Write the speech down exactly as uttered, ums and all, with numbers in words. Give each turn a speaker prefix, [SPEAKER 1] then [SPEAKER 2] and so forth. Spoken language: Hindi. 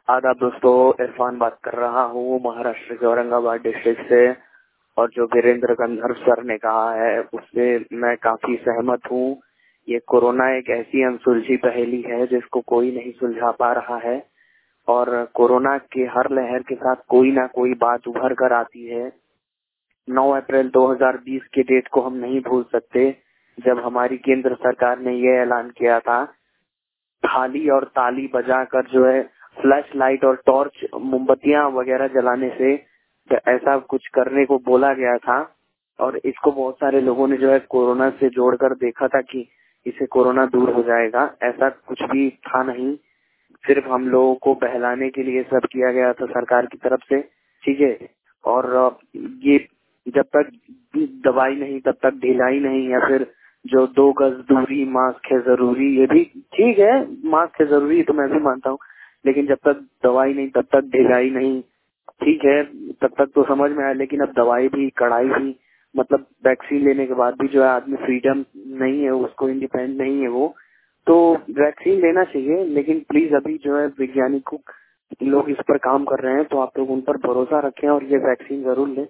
[SPEAKER 1] आदाब दोस्तों, इरफान बात कर रहा हूँ महाराष्ट्र के औरंगाबाद डिस्ट्रिक्ट से। और जो वीरेंद्र गंधर्व सर ने कहा है उससे मैं काफी सहमत हूँ। ये कोरोना एक ऐसी अनसुलझी पहेली है जिसको कोई नहीं सुलझा पा रहा है और कोरोना के हर लहर के साथ कोई ना कोई बात उभर कर आती है। नौ अप्रैल दो हज़ार बीस के डेट को हम नहीं भूल सकते जब हमारी केंद्र सरकार ने ये ऐलान किया था, थाली और ताली बजाकर जो है फ्लैश लाइट और टॉर्च मोमबत्तियां वगैरह जलाने से ऐसा कुछ करने को बोला गया था। और इसको बहुत सारे लोगों ने जो है कोरोना से जोड़कर देखा था कि इससे कोरोना दूर हो जाएगा। ऐसा कुछ भी था नहीं, सिर्फ हम लोगों को बहलाने के लिए सब किया गया था सरकार की तरफ से, ठीक है। और ये जब तक दवाई नहीं तब तक ढिलाई नहीं, या फिर जो दो गज दूरी, मास्क है जरूरी, ये भी ठीक है, मास्क है जरूरी तो मैं भी मानता हूँ, लेकिन जब तक दवाई नहीं तब तक ढिलाई नहीं, ठीक है, तब तक तो समझ में आया। लेकिन अब दवाई भी, कड़ाई भी, मतलब वैक्सीन लेने के बाद भी जो है आदमी फ्रीडम नहीं है, उसको इंडिपेंडेंट नहीं है वो, तो वैक्सीन लेना चाहिए। लेकिन प्लीज अभी जो है वैज्ञानिकों लोग इस पर काम कर रहे हैं, तो आप लोग उन पर भरोसा रखें और ये वैक्सीन जरूर लें।